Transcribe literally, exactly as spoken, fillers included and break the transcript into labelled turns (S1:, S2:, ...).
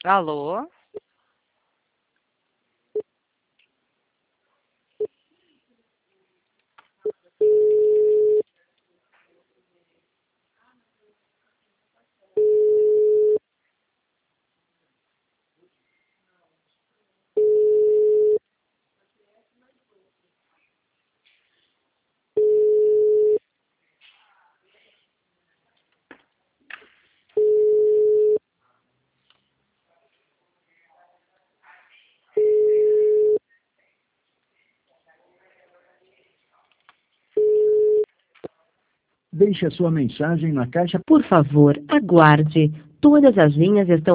S1: Alô?
S2: Deixe a sua mensagem na caixa.
S3: Por favor, aguarde. Todas as linhas estão